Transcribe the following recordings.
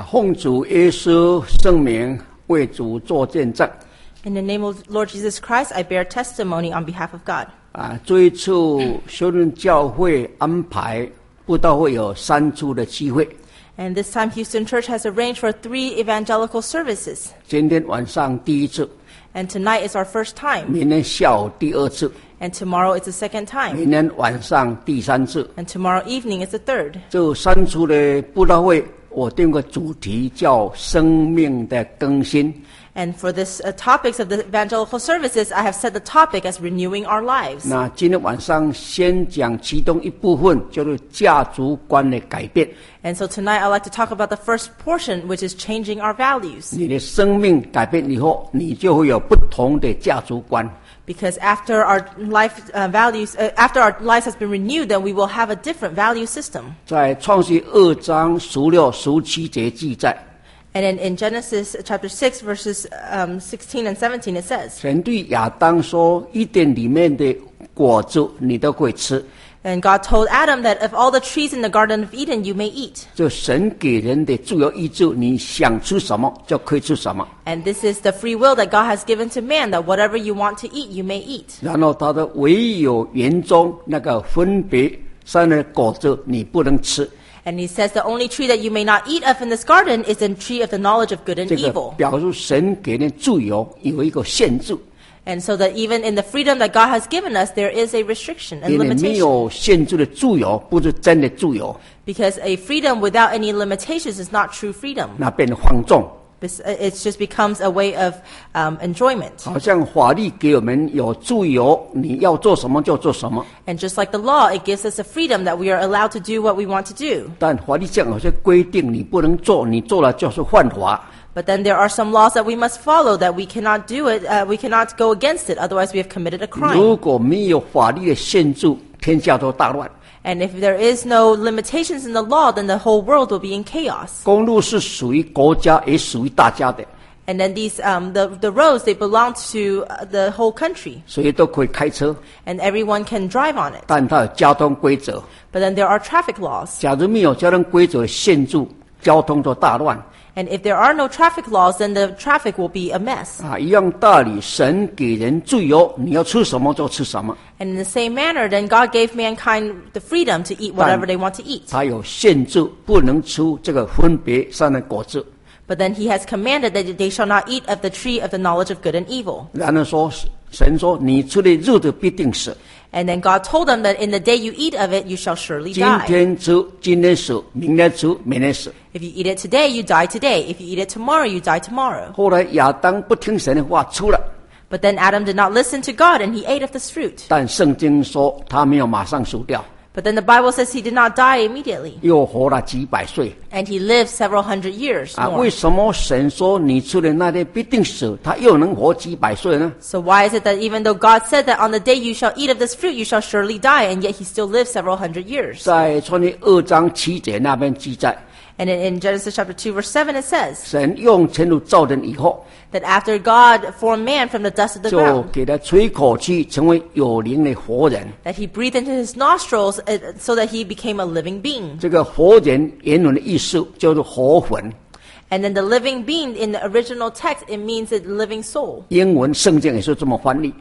奉主耶稣圣名为主作见证。 In the name of Lord Jesus Christ, I bear testimony on behalf of God. 这一次修顿教会安排布道会有3处的机会。 And this time, Houston Church has arranged for 3 evangelical services. 今天晚上第一次， And tonight is our first time. 明天下午第2次， And tomorrow is the second time. 明天晚上第3次。 And tomorrow evening is the third. 这3处的布道会，我定个主题叫生命的更新。 And for this topics of the evangelical services, I have set the topic as renewing our lives. 那今天晚上先讲其中一部分，就是价值观的改变。 And so tonight I'd like to talk about the first portion, which is changing our values. 你的生命改变以后，你就会有不同的价值观。 Because after our after our lives has been renewed, then we will have a different value system. 在创世2章16、17节记载。 And in Genesis chapter 6, verses 16 and 17, it says, 神对亚当说：“伊甸里面的果子你都可以吃。” And God told Adam that of all the trees in the Garden of Eden you may eat. 这神给人的自由意志，你想吃什么就可以吃什么。 And this is the free will that God has given to man, that whatever you want to eat, you may eat. 然后他的唯有园中那个分别善恶的果子你不能吃。 And he says the only tree that you may not eat of in this garden is the tree of the knowledge of good and 这个 evil. 表示神给人自由有一个限制。 And so that even in the freedom that God has given us, there is a restriction and 因为没 limitation. 有限制的自由不是真的自由， Because a freedom without any limitations is not true freedom. 那变得放纵。 It just becomes a way of enjoyment. 好像法律给我们有自由，你要做什么就做什么。 And just like the law, it gives us a freedom that we are allowed to do what we want to do. 但法律上有些规定你不能做，你做了就是犯法。 But then there are some laws that we must follow, that we cannot do it, we cannot go against it, otherwise we have committed a 如 crime. 果没有法律的限制，天下都大乱。 And if there is no limitations in the law, then the whole world will be in chaos. 公路是属于国家，也属于大家的， And then these, the roads, they belong to the whole country. 所以都可以开车， And everyone can drive on it. 但它有交通规则。 But then there are traffic laws. 假如没有交通规则的限制，交通就大乱。 And if there are no traffic laws, then the traffic will be a mess. 一样道理，神给人自由，你要吃什么就吃什么。 And in the same manner, then God gave mankind the freedom to eat whatever they want to eat. 他有限制，不能吃这个分别善恶果子。 But then he has commanded that they shall not eat of the tree of the knowledge of good and evil. 然后说，神说你吃的日子必定死。 And then God told them that in the day you eat of it, you shall surely 今 die. 天吃，今天死；明天吃，明天死。 If you eat it today, you die today. If you eat it tomorrow, you die tomorrow. 后来亚当不听神的话，吃了。 But then Adam did not listen to God, and he ate of this fruit. 但圣经说他没有马上死掉， But then the Bible says he did not die immediately. 又活了几百岁。 And he lived several hundred years more. 为什么神说你吃的那天必定死，他又能活几百岁呢？ So why is it that even though God said that on the day you shall eat of this fruit, you shall surely die, and yet he still lived several hundred years? 在创世2章7节那边记载， And in Genesis chapter 2, verse 7, it says 神用尘土造人以后， that after God formed man from the dust of the 就 ground, 给他吹口气，成为有灵的活人。 that he breathed into his nostrils so that he became a living being. 这个活人原文的意思就是活魂， And then the living being in the original text, it means a living soul. 英文圣经也是这么翻译，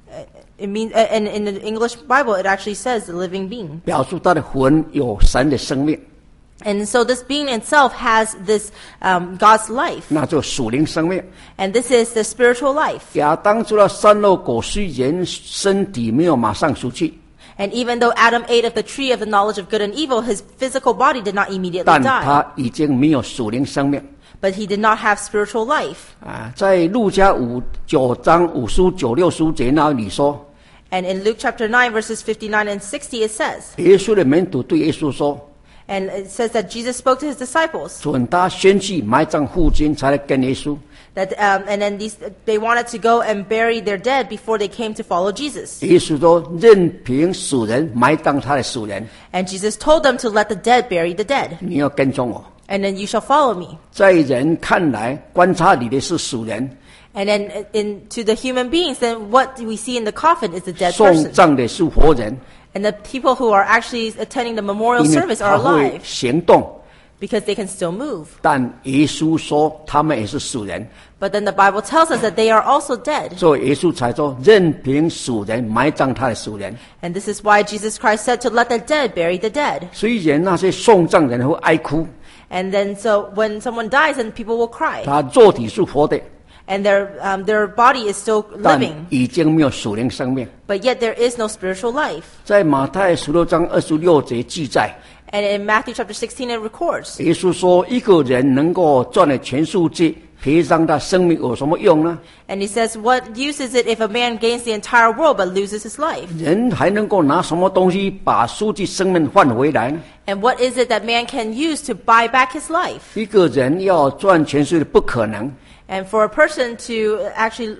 It means, and in the English Bible, it actually says the living being. 表示他的魂有神的生命， And so this being itself has this God's life. 那就属灵生命。 And this is the spiritual life. 亚当吃了善恶果，虽然身体没有马上死去， And even though Adam ate of the tree of the knowledge of good and evil, his physical body did not immediately 但 die. 他已经没有属灵生命。 But he did not have spiritual life. 在路加9章59、60节那里说， And in Luke chapter 9, verses 59 and 60, it says, 耶稣的门徒对耶稣说， and it says that Jesus spoke to his disciples, 准他先去埋葬父亲，才来跟耶稣。 that, and then they wanted to go and bury their dead before they came to follow Jesus. 耶稣说，任凭死人埋葬他的死人， And Jesus told them to let the dead bury the dead. 你要跟从我。 And then you shall follow me. 在人看来，观察你的是死人， And then to the human beings, then what we see in the coffin is the dead 送 person. 葬的是活人， And the people who are actually attending the memorial 因为 service are 他会 alive. 行动， because they can still move. 但耶稣说他们也是死人， But then the Bible tells us that they are also dead. 所以耶稣才说任凭死人埋葬他的死人。 And this is why Jesus Christ said to let the dead bury the dead. 虽然那些送葬人会哀哭， And then so when someone dies, then people will cry. 他肉体是活的， And their body is still 但 living. 已经没有属灵生命。 But yet there is no spiritual life. 在马太16章26节记载， And in Matthew chapter 16 it records. 耶稣说一个人能够赚了全世界，赔上他生命有什么用呢？ And he says, what use is it if a man gains the entire world but loses his life? 人还能够拿什么东西把失去生命换回来呢？ And what is it that man can use to buy back his life? 一个人要赚全世界不可能， And for a person to actually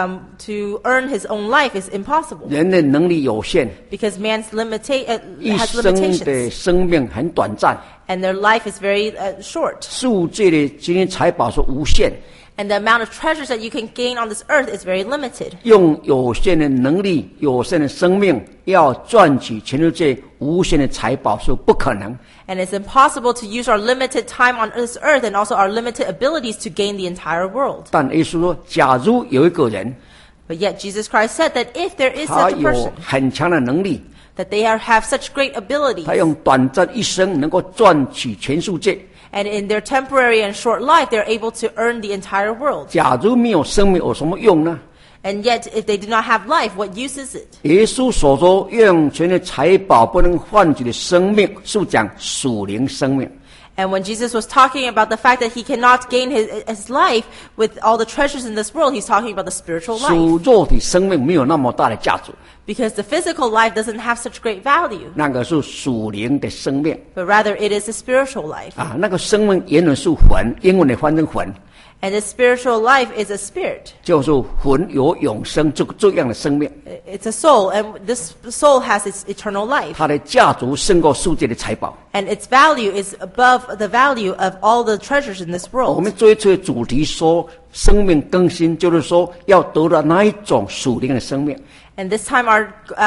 to earn his own life is impossible 人的能力有限， because man's has 一生 limitations 的生命很短暂， and their life is very short. 世界的金银财宝是无限， And the amount of treasures that you can gain on this earth is very limited. 用有限的能力、有限的生命，要赚取全世界无限的财宝是不可能。 And it's impossible to use our limited time on this earth and also our limited abilities to gain the entire world. 但耶稣说，假如有一个人， But yet Jesus Christ said that if there is 他 such a 有 person, 很强的能力， that they have such great abilities, 他用短暂一生能够赚取全世界。 and in their temporary and short life, they're able to earn the entire world. 假如没有生命，有什么用呢？ And yet, if they do not have life, what use is it? 耶稣所说用全的财宝不能换取的生命，是讲属灵生命。 And when Jesus was talking about the fact that he cannot gain his life with all the treasures in this world, he's talking about the spiritual life. 属肉体生命没有那么大的价值， Because the physical life doesn't have such great value, 那个是属灵的生命 but rather it is a spiritual life. 啊，那个生命原文是魂，英文的翻成魂， And the spiritual life is a spirit. 就是魂有永生这样的生命， It's a soul, and this soul has its eternal life. 它的价值胜过世界的财宝。 And its value is above the value of all the treasures in this 我 world. 们这一次的主题说生命更新，就是说要得到那一种属灵的生命。 And this time our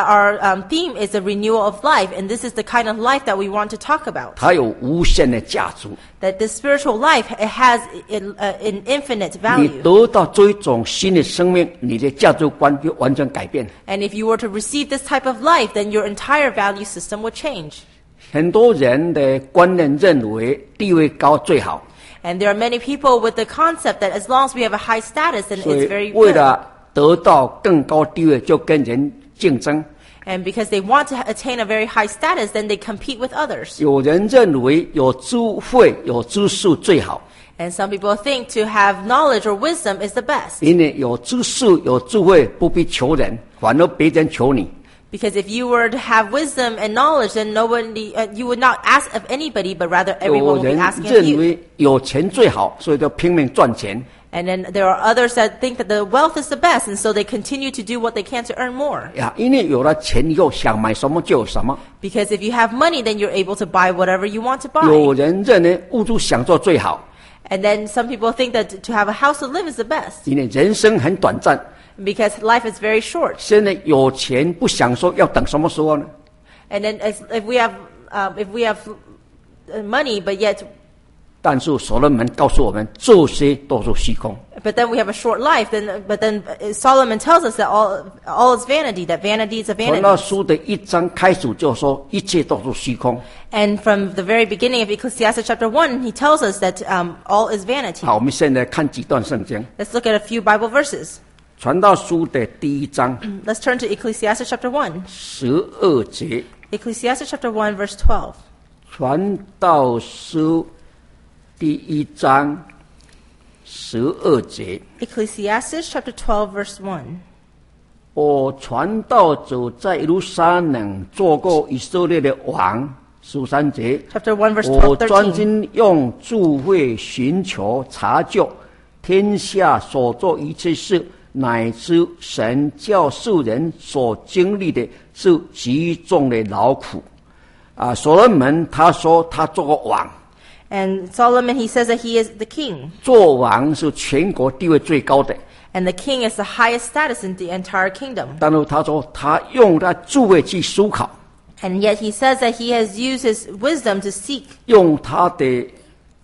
theme is the renewal of life, and this is the kind of life that we want to talk about. 它有无限的价值， That the spiritual life, it has an infinite 你 value. 得到这一种新的生命，你的价值观就完全改变。 And if you were to receive this type of life, then your entire value system would change. 很多人的观念认为地位高最好， And there are many people with the concept that as long as we have a high status, then 所 it's 以 very 为 good. 了得到更高地位，就跟人竞争。 And because they want to attain a very high status, then they compete with others. 有人认为有智慧、有知识最好， And some people think to have knowledge or wisdom is the best. 因为有知识、有智慧不必求人，反而别人求你。 Because if you were to have wisdom and knowledge, then you would not ask of anybody, but rather 有 everyone will be 人 asking of 认 you. 为有钱最好，所以就拼命赚钱。 And then there are others that think that the wealth is the best, and so they continue to do what they can to earn more. 呀，因为有了钱以后，想买什么就有什么。 Because if you have money, then you're able to buy whatever you want to 有 buy. 人认为物质享受最好， And then some people think that to have a house to live is the best. 因为人生很短暂。 Because life is very short. 现在有钱不享受，要等什么时候呢？ And then if we have money, but yet 但是所罗门告诉我们，这些都是虚空。 but then we have a short life, but then Solomon tells us that all is vanity, that vanity is a 传道 vanity. 书的1章开始就说，一切都是虚空。 And from the very beginning of Ecclesiastes chapter 1, he tells us that all is vanity. 好，我们现在看几段圣经。 Let's look at a few Bible verses. 传道书的第1章 Let's turn to Ecclesiastes chapter 1. 12节， Ecclesiastes chapter 1, verse 12. 传道书第1章12节。 Ecclesiastes chapter 12, verse 1. 我传道者在耶路撒冷做过以色列的王。13节， Chapter 1, verse 我 12, 专 13. 心用智慧寻求查究天下所做一切事，乃至神叫世人所经历的是极重的劳苦。啊，所罗门他说他做过王， And Solomon, he says that he is the king. 做王是全国地位最高的。 And the king is the highest status in the entire kingdom. 但是他说他用他智慧去思考， And yet he says that he has used his wisdom to seek, 用他的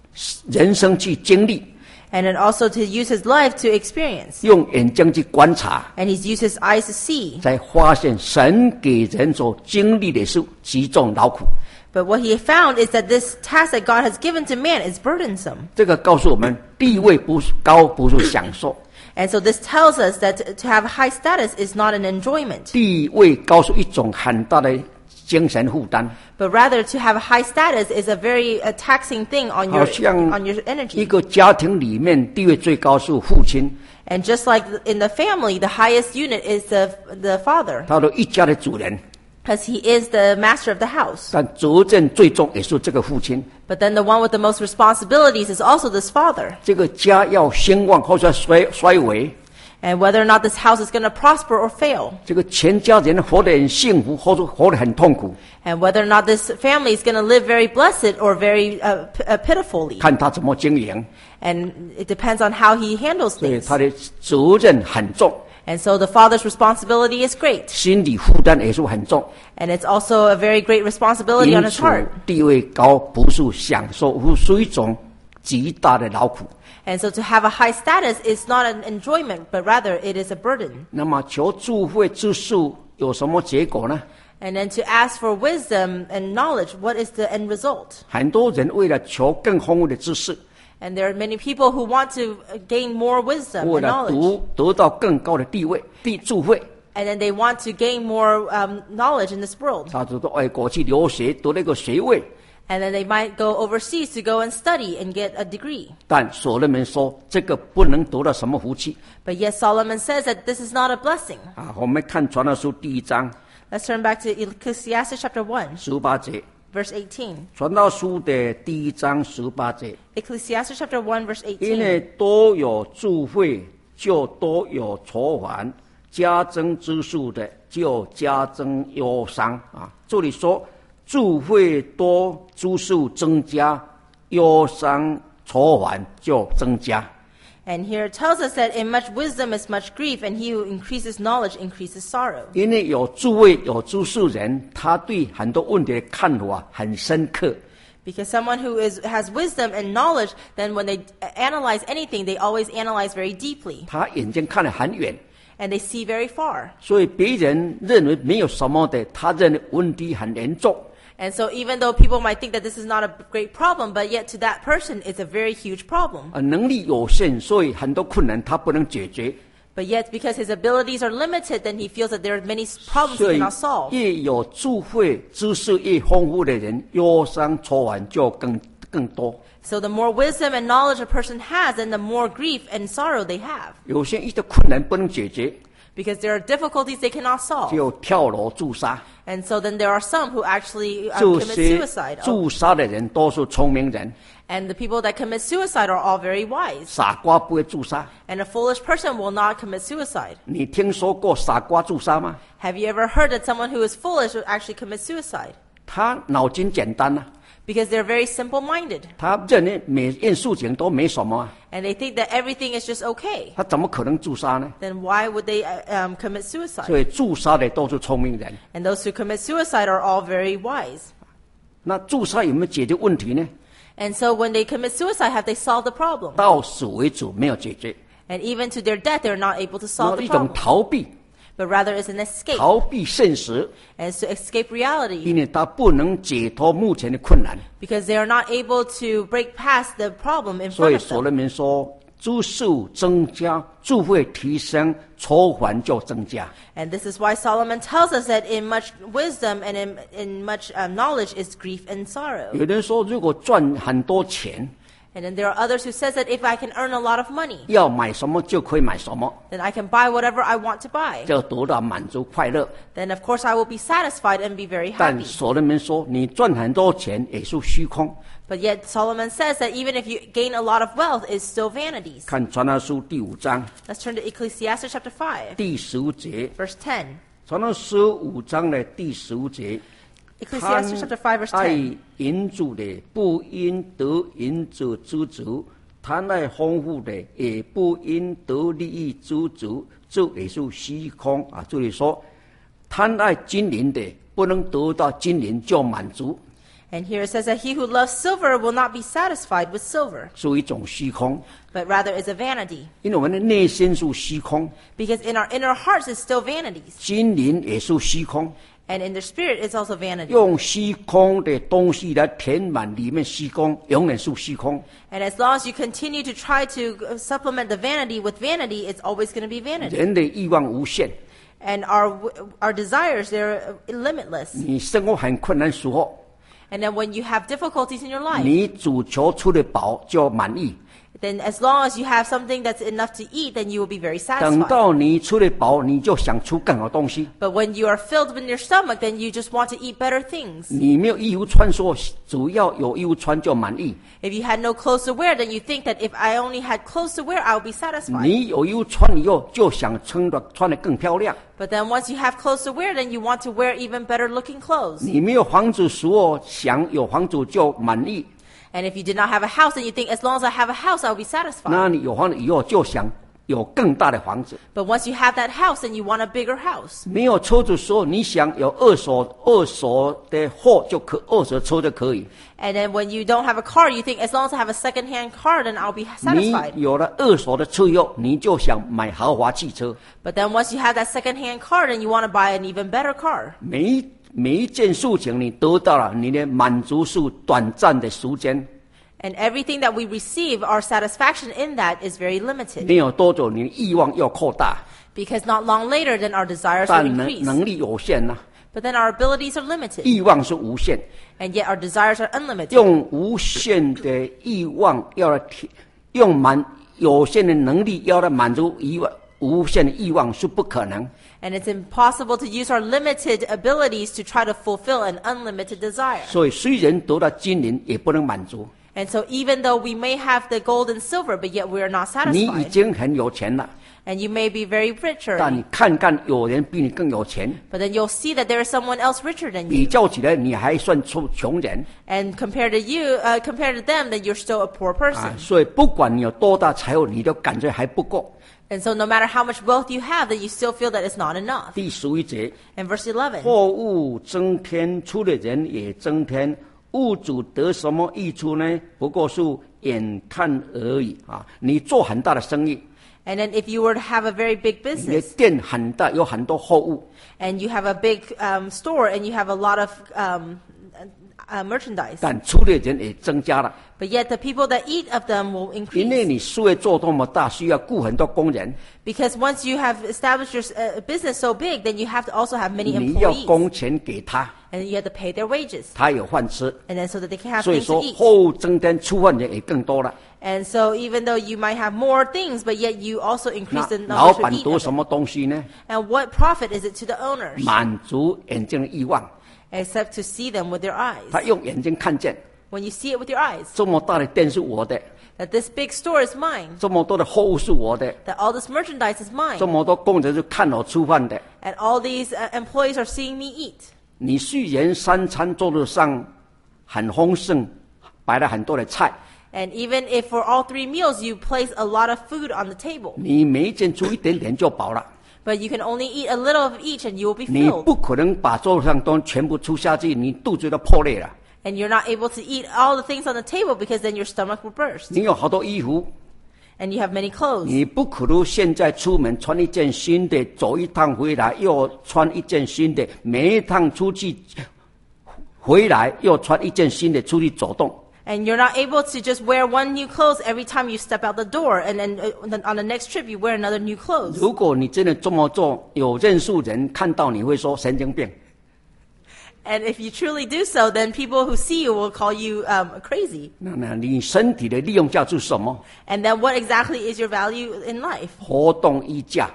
人生去经历， And then also to use his life to experience. 用眼睛去观察， And he's used his eyes to see. 才发现神给人所经历的是极重劳苦。 But what he found is that this task that God has given to man is burdensome. 这个告诉我们，地位不是高，不是享受。 And so this tells us that to have high status is not an enjoyment, 地位高是一种很大的精神负担， but rather to have a high status is a very taxing thing on 好 your 像 on your 一 energy. 个家庭里面地位最高是父亲， And just like in the family, the highest unit is the father, 他的一家的主人， because he is the master of the house. 但责任最重也是这个父亲。 But then the one with the most responsibilities is also this father. 这个家要兴旺或者衰微， And whether or not this house is going to prosper or fail, 这个全家人活得很幸福，或者活得很痛苦， and whether or not this family is going to live very blessed or very pitifully, 看他怎么经营。 and it depends on how he handles 所以 things. 他的责任很重， And so the father's responsibility is great, 心理负担也是很重。 and it's also a very great responsibility 因 on his 此 heart. 地位高不是享受，是一种极大的劳苦。 And so to have a high status is not an enjoyment, but rather it is a burden. 那么求智慧知识有什么结果呢？ And then to ask for wisdom and knowledge, what is the end result? 很多人为了求更丰富的知识， And there are many people who want to gain more wisdom 为 and 了 knowledge. 得到更高的地位、智慧， And then they want to gain more knowledge in this world. 他就到外国去留学，得了一个学位。 And then they might go overseas to go and study and get a degree. 但所罗门说，这个不能得到什么福气 But yet Solomon says that this is not a blessing. 啊！我们看传道书第1章 Let's turn back to Ecclesiastes chapter 1, 18节， verse 18. 传道书的第1章18节， Ecclesiastes chapter 1, verse 因为多有智慧，就多有愁烦；加增知识的，就加增忧伤啊！这里说智慧多，知识增加，忧伤愁烦就增加。 And here it tells us that in much wisdom is much grief, and he who increases knowledge increases sorrow. 因为有智慧、有知识人，他对很多问题的看法很深刻。 Because someone who has wisdom and knowledge, then when they analyze anything, they always analyze very deeply. 他眼睛看得很远， And they see very far. 所以别人认为没有什么的，他认为问题很严重。 And so even though people might think that this is not a great problem, but yet to that person it's a very huge problem. 能力有限，所以很多困难他不能解决。 But yet because his abilities are limited, then he feels that there are many problems 所 he 以 cannot solve. 越有智慧、知识越丰富的人，忧伤愁烦就更多。 So the more wisdom and knowledge a person has, then the more grief and sorrow they have. 有些遇到困难不能解决， Because there are difficulties they cannot solve. 就跳楼自杀。 And so then there are some who actually 这 commit 些 suicide. 自杀的人都是聪明人， And the people that commit suicide are all very wise. 傻瓜不会自杀。 And a foolish person will not commit suicide. 你听说过傻瓜自杀吗？ Have you ever heard that someone who is foolish would actually commit suicide? 他脑筋简单啊， Because they're very simple-minded. 他认为每件事情都没什么啊， And they think that everything is just okay. 他怎么可能自杀呢？ Then why would they commit suicide? 所以自杀的都是聪明人。 And those who commit suicide are all very wise. 那自杀有没有解决问题呢？ And so when they commit suicide, have they solved the problem? 到死为止没有解决， And even to their death, they're not able to 那 solve 一 the 种 problem. 逃避， But rather it's an escape. 逃避现实， And it's to escape reality. 因为他不能解脱目前的困难。 Because they are not able to break past the problem in 所 front 以 of 所 them. 罗门说，知识增加，智慧提升，愁烦就增加。 And this is why Solomon tells us that in much wisdom and in much knowledge is grief and sorrow. 有人说，如果赚很多钱， And then there are others who says that if I can earn a lot of money, 要买什么就可以买什么， then I can buy whatever I want to buy. 就得到满足快乐。 Then of course I will be satisfied and be very 但 happy. 所罗门说，你赚很多钱也是虚空。 But yet Solomon says that even if you gain a lot of wealth, it's still vanities. 看传道书第5章 Let's turn to Ecclesiastes chapter 5, 第15节， verse 10. 传道书5章的第15节。 Ecclesiastes chapter 5, verse 爱 10. 银子的，不因得银子知足；贪爱丰富的，也不因得利益知足。这也是虚空啊！这里说，贪爱金银的，不能得到金银就满足。 And here it says that he who loves silver will not be satisfied with silver, 是一种虚空， but rather is a vanity. 因为我们的内心是虚空， Because in our inner hearts is still vanities. 心灵也是虚空， And in the spirit it's also vanity. 用虚空的东西来填满里面虚空，永远是虚空。 And as long as you continue to try to supplement the vanity with vanity, it's always going to be vanity. 人的欲望无限， And our desires, they're limitless. 你生活很困难的时候， And then when you have difficulties in your life, 你主求出的饱就满意。 then as long as you have something that's enough to eat, then you will be very 等 satisfied. 到你出了饱，你就想出更好东西。 But when you are filled in your stomach, then you just want to eat better things. 你没有衣服穿说，只要有衣服穿就满意。 If you had no clothes to wear, then you think that if I only had clothes to wear, I would be satisfied. 你有衣服穿以后，就想穿得更漂亮。 But then once you have clothes to wear, then you want to wear even better looking clothes. 你没有房子时候，想有房子就满意。 And if you did not have a house, then you think, as long as I have a house, I'll be satisfied. 那你有房子以后，就想有更大的房子。 But once you have that house, then you want a bigger house. 没有车子的时候，你想有二手的货就可，二手车就可以。 And then when you don't have a car, you think, as long as I have a second-hand car, then I'll be 你 satisfied. 有了二手的车以后，你就想买豪华汽车。 But then once you have that second-hand car, then you want to buy an even better car. 每一件事情你得到了，你的满足是短暂的时间。 And everything that we receive, our satisfaction in that is very limited. 没有多久，你的欲望要扩大， Because not long later, then our desires will 但 increase. 能力有限呐、 But then our abilities are limited. 欲望是无限。 And yet our desires are unlimited. 用无限的欲望要来用有限的能力要来满足无限的欲望是不可能。 And it's impossible to use our limited abilities to try to fulfill an unlimited desire. 所以虽然得到金银，也不能满足。 And so even though we may have the gold and silver, but yet we are not 你已 satisfied. 经很有钱了， And you may be very rich 但 already. 你看看有人比你更有钱， But then you'll see that there is someone else richer than 比 you. 较起来你还算穷人 And compared to them, then you're still a poor 啊！ person. 所以不管你有多大财富，你都感觉还不够。 And so no matter how much wealth you have, then you still feel that it's not enough. 第11节， And verse 11. 货物增添，出的人也增添，物主得什么益处呢？不过是眼看而已啊！你做很大的生意， And then if you were to have a very big 你的 business, 店很大，有很多货物， and you have a big store, and you have a lot of merchandise, 但出的人也增加了。 but yet the people that eat of them will 因为 increase. 你事业做多么大，需要雇很多工人， Because once you have established your business so big, then you have to also have many 你要 employees. 工钱给他， And you have to pay their wages. 他有饭吃。 And then so that they can have 所以 things to 说， eat. 货物增添，出饭人也更多了。 And so even though you might have more things, but yet you also 那 increase the 老 numbers who 板 eat 得 of 什 it. 么东西呢？ And what profit is it to the owners? 满足眼睛的欲望， Except to see them with their eyes. 他用眼睛看见 When you see it with your eyes, 这么大的店是我的， that this big store is mine, 这么多的货物是我的， that all this merchandise is 这 mine, 么多工人是看我吃饭的。 and all these employees are seeing me eat. 你虽然三餐桌子上很丰盛，摆了很多的菜， And even if for all 3 meals you place a lot of food on the table, 你每一件出一点点就饱了。 but you can only eat a little of each and you will be 你 filled. 不可能把桌子上东西全部吃下去，你肚子都破裂了。 And you're not able to eat all the things on the table because then your stomach will burst. 你有好多衣服， And you have many clothes. 你不可能现在出门穿一件新的，走一趟回来又穿一件新的，每一趟出去回来又穿一件新的出去走动。 And you're not able to just wear one new clothes every time you step out the door. And then on the next trip you wear another new clothes. 如果你真的这么做，有认识人看到你会说神经病。 And if you truly do so, then people who see you will call you crazy. 那你身体的利用价值是什么？ And then what exactly is your value in life? 活动衣架，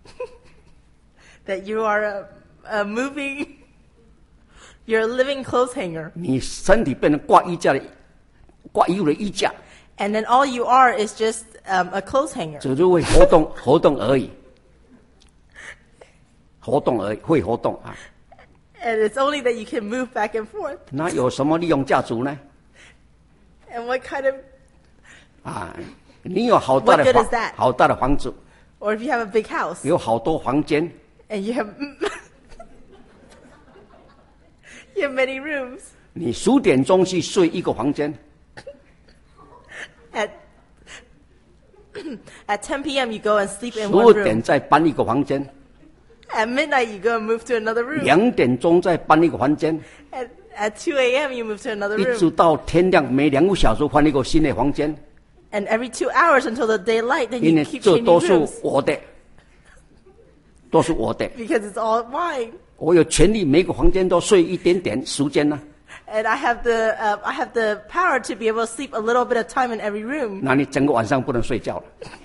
That you are a moving, you're a living clothes hanger. 你身体变成挂衣服的衣架， And then all you are is just a clothes hanger. 只是会活动而已，会活动啊。 And it's only that you can move back and forth. 那有什么利用价值呢？ And what kind of, 啊，你有好大的 What good is that? 好大的房子， or if you have a big house 有好多房间， and you have many rooms, 你10点钟去睡一个房间， At 10 p.m. you go and sleep in 12 one room. 点再搬一个房间， At midnight you go and move to another room. 2点钟再搬一个房间， At 2 a.m. you move to another 一直 room. 到天亮，每2个小时换一个新的房间， And every 2 hours until the daylight, then 因 you 为 keep 这 changing 都是 rooms. 我的，都是我的， Because it's all mine. 我有权利每个房间都睡一点点时间呢、 And I have the power to be able to sleep a little bit of time in every room. 那你整个晚上不能睡觉了。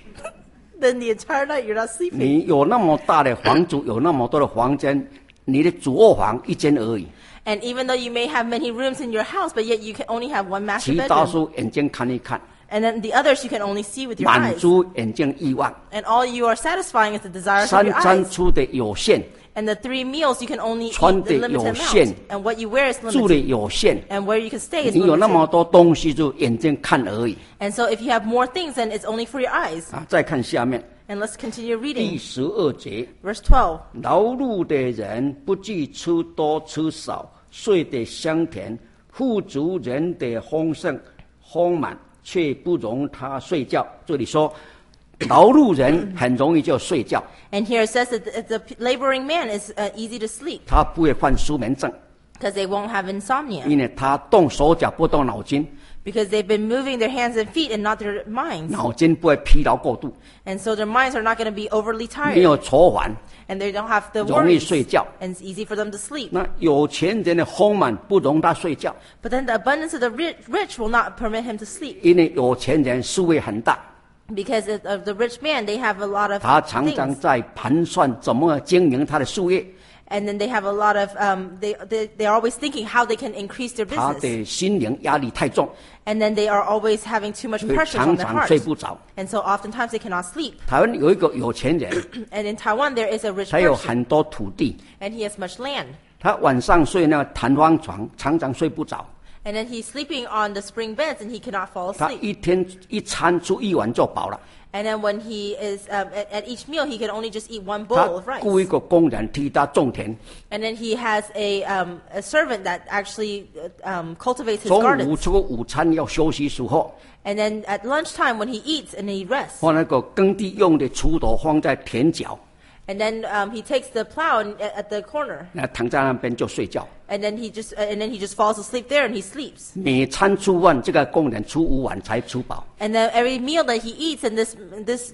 Then the entire night you're not sleeping. 你有那么大的房子，有那么多的房间，你的主卧房1间而已， And even though you may have many rooms in your house, but yet you can only have one master 其他 bedroom. 是眼睛看一看， And then the others you can only see with your 满 eyes. 足眼睛欲望。 And all you are satisfying is the desires of 3 your 餐 eyes. 吃的有限， And the 3 meals you can only 穿 eat 的 the 有 limited 限， amount. And what you wear is 住的 limited. 有限， And where you can stay is 你有那么 limited. 多东西就眼睛看而已 And so if you have more things, then it's only for your eyes. 啊！再看下面 And let's continue 第 reading. 12节， Verse 12. 劳碌的人不计吃多吃少，睡得香甜；富足人的丰盛丰满，却不容他睡觉。这里说，劳碌人很容易就睡觉， And here it says that the laboring man is easy to sleep 他不会犯失眠症， because they won't have insomnia. 因为他动手脚不动脑筋， Because they've been moving their hands and feet and not their minds. 脑筋不会疲劳过度， And so their minds are not going to be overly 没 tired. 有愁烦， And they don't have the 容易 worries. 睡觉。 And it's easy for them to sleep. 那有钱人的丰满不容他睡觉， But then the abundance of the rich will not permit him to sleep. 因为有钱人思维很大， Because of the rich man, they have a lot of 他常常 things. 在盘算怎么经营他的事业， And then they have a lot of, they're always thinking how they can increase their 他 business. 的心灵压力太重， And then they are always having too much 所以 pressure 常 on their 常 heart. 睡不着。 And so oftentimes they cannot sleep. 台湾有一个有钱人， And in Taiwan, there is a rich 他有 person. 很多土地， And he has much land. 他晚上睡那个弹簧床，常常睡不着。 And then he's sleeping on the spring beds and he cannot fall 他 asleep. 一天一餐吃1碗就饱了。 And then when he is at each meal, he can only just eat one 他 bowl of rice. 雇一个工人替他种田， And then he has a servant that actually cultivates his 中午 gardens. 吃个午餐要休息时候， And then at lunchtime, when he eats and he rests, 把那个耕地用的锄头放在田角， and then he takes the plow at the corner, 那躺在那边就睡觉。 and then he just falls asleep there and he sleeps. 每餐吃饭，这个工人吃5碗才吃饱。 And then every meal that he eats, and this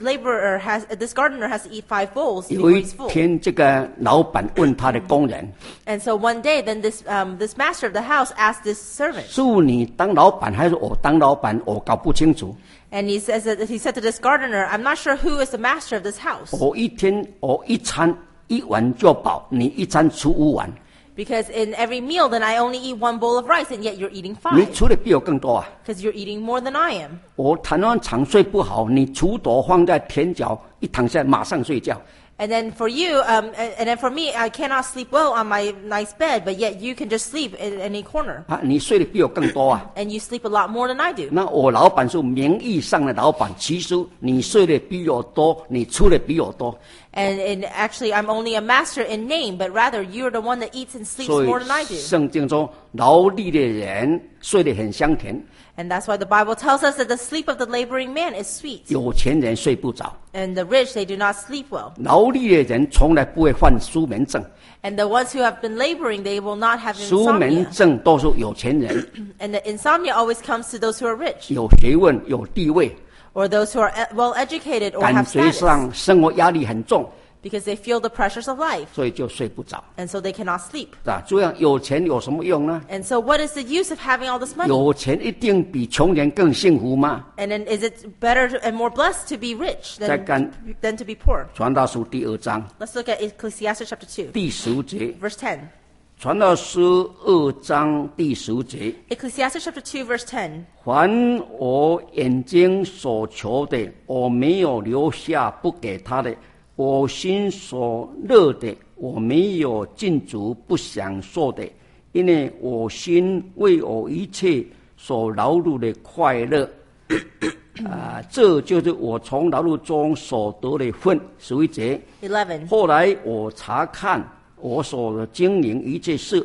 gardener has to eat 5 bowls 有 before 一 he's full. 天，这个老板问他的工人 And so one day, then this master of the house asked this servant, 是你当老板还是我当老板？我搞不清楚。 and he said to this gardener, "I'm not sure who is the master of this house, 我一餐1碗就饱，你一餐吃5碗， because in every meal, then I only eat 1 bowl of rice, and yet you're eating 你 5, 吃的比我更多啊！ because you're eating more than I am." 我弹簧床睡不好，你锄头放在田角，一躺下马上睡觉。 And then for you, and then for me, I cannot sleep well on my nice bed, but yet you can just sleep in any corner, 啊，你睡的比我更多啊！ and you sleep a lot more than I do. 那我老板是名义上的老板，其实你睡的比我多，你吃的比我多。 And actually, I'm only a master in name, but rather you're the one that eats and sleeps 所以 more than I do. 圣经说，劳力的人睡得很香甜， And that's why the Bible tells us that the sleep of the laboring man is sweet. 有钱人睡不着， And the rich, they do not sleep well. 劳力的人从来不会患失眠症， And the ones who have been laboring, they will not have 失眠 insomnia. 症都是有钱人， And the insomnia always comes to those who are rich, 有学问、有地位， or those who are well educated or 感 have 觉 status, 上生活压力很重， because they feel the pressures of life, 所以就睡不着。 and so they cannot sleep. 啊，这样有钱有什么用呢？ And so what is the use of having all this money? 有钱一定比穷人更幸福吗？ And then is it better and more blessed to be rich 再看 than to be poor? 传道书第2章 Let's look at Ecclesiastes chapter 2, 第10节， verse 10. 传道书2章第10节。 Ecclesiastes chapter 2, verse 10. 凡我眼睛所求的，我没有留下不给他的；我心所乐的，我没有禁足不享受的。因为我心为我一切所劳碌的快乐，这就是我从劳碌中所得的份。11节。 11. 后来我查看我所经营一切事，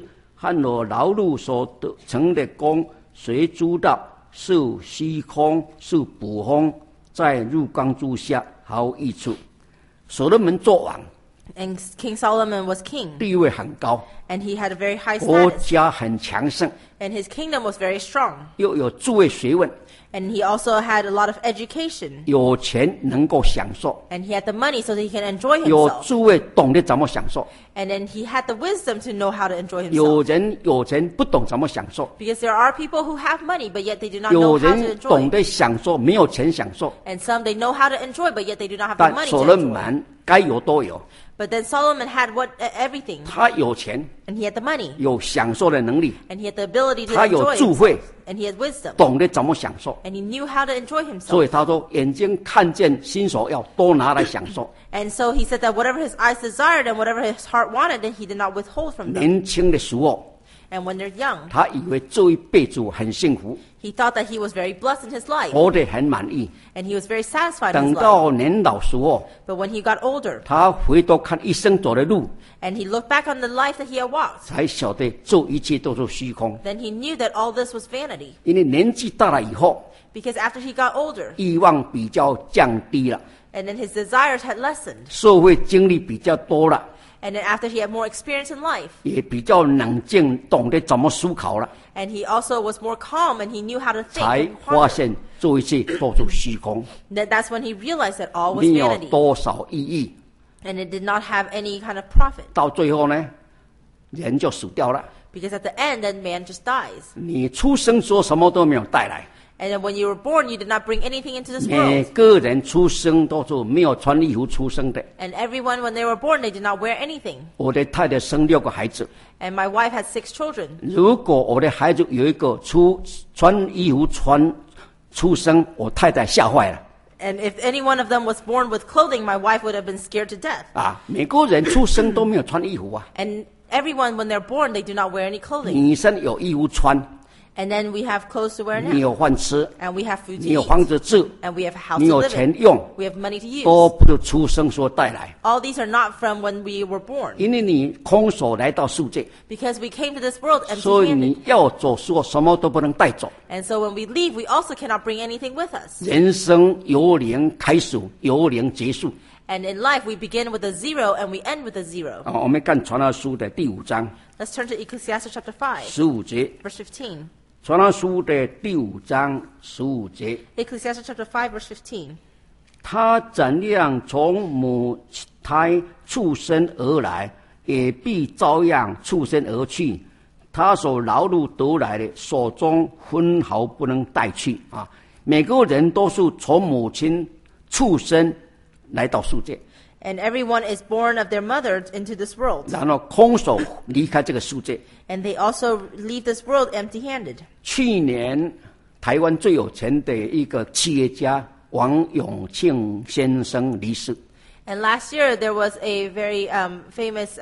和我劳碌所得成的功，谁知道？是虚空，是捕风，在日光之下毫无益处。所罗门作王， And King Solomon was king, 地位很高， and he had a very high 国 status, 家很强盛， and his kingdom was very strong. 又有智慧学问， And he also had a lot of education, 有钱能够享受， and he had the money so that he can enjoy 有 himself. 智慧懂得怎么享受。 And then he had the wisdom to know how to enjoy 有 himself. 人有钱不懂怎么享受， Because there are people who have money, but yet they do not 有 know how to 人懂 enjoy. 得享受，没有钱享受。 And some they know how to enjoy, but yet they do not have the 但 money 所 to 罗 enjoy. 门该有都有， But then Solomon had everything, 他有钱， and he had the money, 有享受的能力， and he had the ability to 他有 enjoy 智 himself, 慧， and he had wisdom, 懂得怎么享受。 and he knew how to enjoy 所 himself. 以他说，眼睛看见心所要，都拿来享受。 And so he said that whatever his eyes desired and whatever his heart wanted, then he did not withhold from them. 年轻的时候， And when they're young, 他以为这一辈子很幸福， he thought that he was very blessed in his life, 活得很满意。 and he was very satisfied in 等 his life. 到年老时候， But when he got older, 他回头看一生走的路， and he looked back on the life that he had walked, 才晓得这一切都是虚空。 then he knew that all this was vanity. 因为年纪大了以后， Because after he got older, 欲望比较降低了， and then his desires had lessened, 社会经历比较多了， and then after he had more experience in life, 也比较冷静，懂得怎么思考了， and he also was more calm and he knew how to 才 think, and 发 ponder. 现这一切都是虚空， That's when he realized that all was 没有 vanity, 多少意义。 and it did not have any kind of profit. 到最后呢，人就死掉了。 Because at the end, then man just dies. 你出生时候什么都没有带来， And then when you were born, you did not bring anything into this 每 world. 个人出生都是没有穿衣服出生的。 And everyone, when they were born, they did not wear anything. 我的太太生6个孩子， And my wife had 6 children. 如果我的孩子有一个穿衣服出生，我太太吓坏了 And if any one of them was born with clothing, my wife would have been scared to death. 啊！每个人出生都没有穿衣服啊， And everyone, when they're born, they do not wear any clothing. 女生有衣服穿， And then we have clothes to wear 你 now. 有饭吃， And we have food to 你有 eat. 房子住， And we have a house 你 to 有 live 钱 in. 用， We have money to use. 都不是出生所带来， All these are not from when we were born. 因为你空手来到世界， Because we came to this world 所以 empty-handed. 你要走时候什么都不能带走。 And so when we leave, we also cannot bring anything with us. 人生由零开始，由零结束。 And in life, we begin with a 0 and we end with a 0. 啊，我们看传道书的第5章 Let's turn to Ecclesiastes chapter 5, 15节， verse 15. 传道书的第5章15节， Ecclesiastes chapter 5, verse 15. 他怎样从母胎出生而来，也必照样出生而去。他所劳碌得来的，手中分毫不能带去啊！每个人都是从母亲出生来到世界， And everyone is born of their mother into this world. 然后空手离开这个世界。 And they also leave this world empty-handed. 去年台湾最有钱的一个企业家王永庆先生离世。 And last year, there was a very famous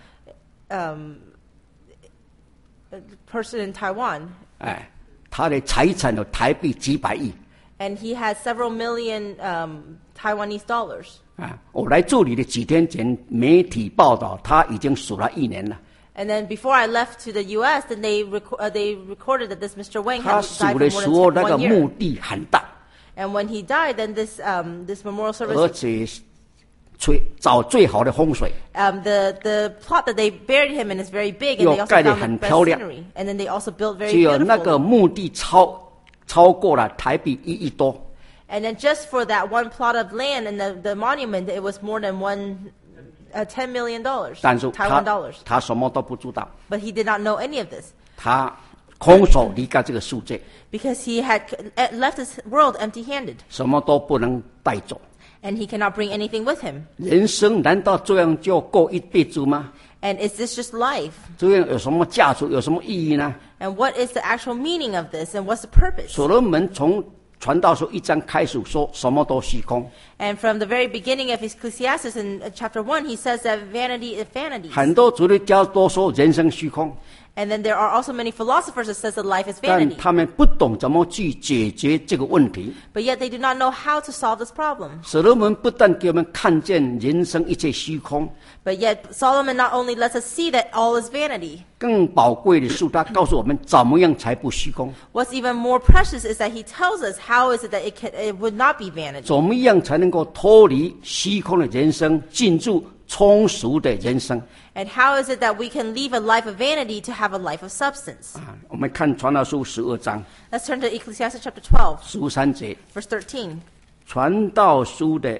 person in Taiwan. 哎，他的财产有台币几百亿。 And he had several million Taiwanese dollars. 啊，我来这里的几天前，媒体报道他已经死了1年了。 And then before I left to the U.S., then they recorded that this Mr. Wang 他 had 死 died 的 for 时 more 候， than 那个 1 墓 year. 地很大， And when he died, then this memorial 而 service, 且找最好的风水， the plot that they buried him in is very big, and 又 they also 盖得 found the 很 best 漂亮。 scenery. And then they also built very 只有那个 beautiful. 墓地超过了台币1亿多。 And then just for that one plot of land and the monument, it was more than $10 million 但是 Taiwan dollars. 他什么都不知道， But he did not know any of this 他空手离开这个世界， because he had left this world empty-handed, 什么都不能带走。 and he cannot bring anything with him. 人生难道这样就过一辈子吗？ And is this just life? 这样有什么价值，有什么意义呢？ And what is the actual meaning of this, and what's the purpose? 所罗门从传道书1章开始说，什么都虚空。 And from the very beginning of Ecclesiastes in chapter 1, he says that vanity is vanity. 很多主的家都说人生虚空， And then there are also many philosophers that says that life is 但 vanity. 他们不懂怎么去解决这个问题。 But yet they do not know how to solve this problem. 所罗门不但给我们看见人生一切虚空， But yet Solomon not only lets us see that all is vanity. 更宝贵的是他告诉我们怎么样才不虚空， What's even more precious is that he tells us how is it that it would not be vanity. 怎么样才能够脱离虚空的人生，进入充足的人生。 And how is it that we can leave a life of vanity to have a life of substance? 我们看传道书12章 Let's turn to Ecclesiastes chapter 12, 13节， verse 13. 传道书的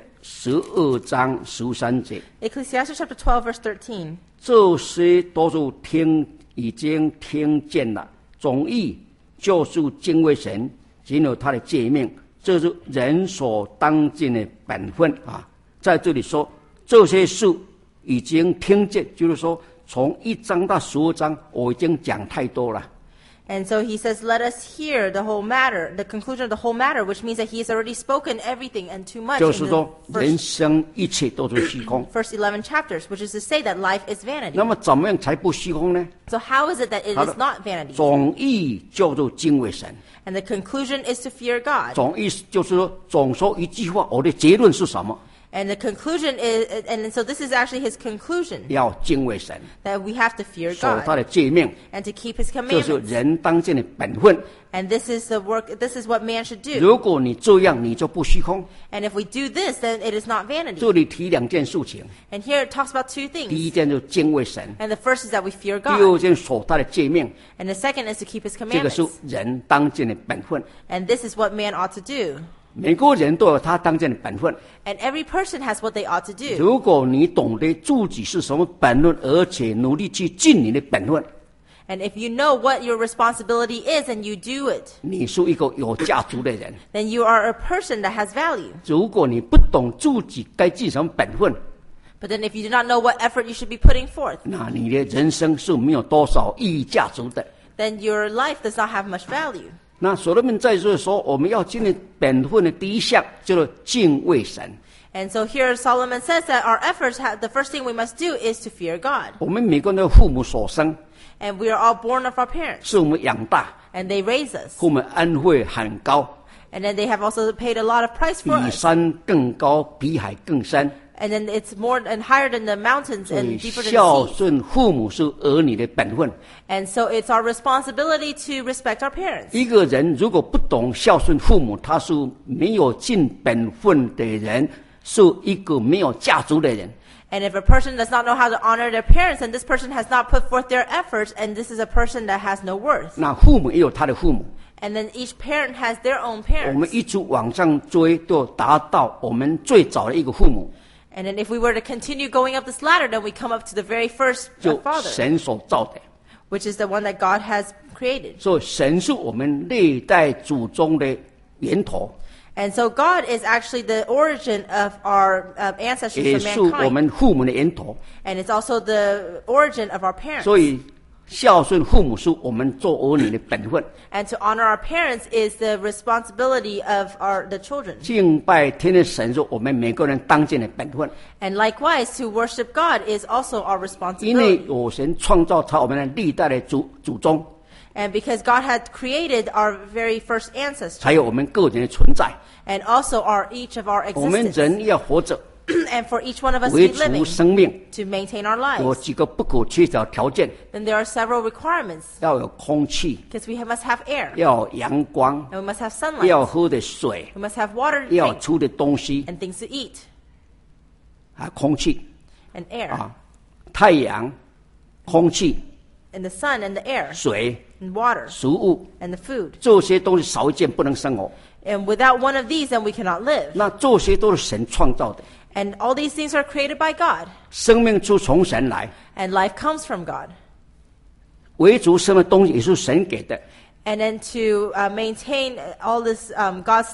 12章13节， Ecclesiastes chapter 12, verse 13. 这些都是已经听见了，总意就是敬畏神，仅有他的诫命，这是人所当尽的本分啊。在这里说这些事已经听见，就是说从1章到12章，我已经讲太多了。 And so he says, let us hear the whole matter, the conclusion of the whole matter, which means that he has already spoken everything and too much 就 in 是 the 说，人 first, 生一切都是虚空。 first 11 chapters, which is to say that life is vanity. 那么怎么样才不虚空呢？ So how is it that it is not vanity? 总意叫做敬畏神。 And the conclusion is to fear God. 总意就是说，总说一句话，我的结论是什么？ And the conclusion is, and so this is actually his conclusion, 要敬畏神， that we have to fear 守他 God 的诫命， and to keep his 这是 commandments. 人当尽的本分。 And this is the work, this is what man should do. 如果你这样，你就不虚空。 And if we do this, then it is not vanity. 这里提2件事情， And here it talks about two 第 things. 一件就是敬畏神， And the first is that we fear 第二 God. 件守他的诫命， And the second is to keep his 这个是 commandments. 人当尽的本分。 And this is what man ought to do. 每个人都有他当尽的本分。 And every person has what they ought to do. 如果你懂得自己是什么本分，而且努力去尽你的本分， And if you know what your responsibility is and you do it, 你是一个有价值的人。 then you are a person that has value. 如果你不懂自己该尽什么本分， But then if you do not know what effort you should be putting forth, 那你的人生是没有多少意义价值的。 then your life does not have much value. 那所罗门在这说，我们要尽的本分的第一项就是敬畏神。 And so here Solomon says that our efforts the first thing we must do is to fear God. 我们每个人的父母所生， And we are all born of our parents. 是我们养大， And they raise us. 我们恩惠很高， And then they have also paid a lot of price 比 for us. 山更高，比海更深。 And then it's more and higher than the mountains 所以 and deeper than 孝 the sea. 顺父母是儿女的本分。 And so it's our responsibility to respect our parents. 一个人如果不懂孝顺父母，他是没有尽本分的人，是一个没有价值的人。 And if a person does not know how to honor their parents, then this person has not put forth their efforts, and this is a person that has no worth. 那父母也有他的父母， And then each parent has their own 我们 parents. 一直往上追，就达到我们最早的一个父母， And then if we were to continue going up this ladder, then we come up to the very first 就 father, 神所造的。 which is the one that God has created. 所以神是我们历代祖宗的源头， And so God is actually the origin of our 也 ancestors 是 for 我 mankind. 们父母的源头。 And it's also the origin of our parents. 所以孝顺父母是我们做儿女的本分。 And to honor our parents is the responsibility of the children. 敬拜天的神是我们每个人当尽的本分。 And likewise, to worship God is also our 因为 responsibility. 有神创造他我们的历代的祖宗， And because God had created our very first ancestors, 才有我们个人的存在。 and also each of our 我们 existence, 人要活着， and for each one of us to 维 be 持 living, 生命， to maintain our 有 lives, 几个不可缺少条件： then there are several requirements. 要有空气， Because we must have air, 要有阳光， and we must have sunlight, 要喝的水， we must have water to 要 drink, 吃的东西 and things to eat, 啊，空气 and air, 啊，太阳、空气、 and the sun, and the air, 水、 and water, 食物， and the food. 这些东西少一件不能生活。 And without one of these, then we cannot live. 那这些都是神创造的， And all these things are created by God, 生命是从神来， and life comes from God. 维持生命的东西也是神给的。 And then to maintain all this, God's,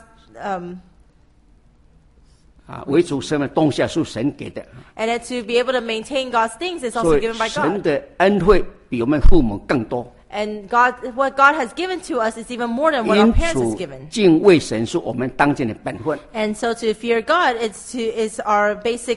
啊，维持生命的东西是神给的， and then to be able to maintain God's things is 所 also 以 given by 神 God. 的恩惠比我们父母更多。 And what God has given to us is even more than what our 因 parents has 此 given. 敬畏神是我们当尽的本分。 And so to fear God is our basic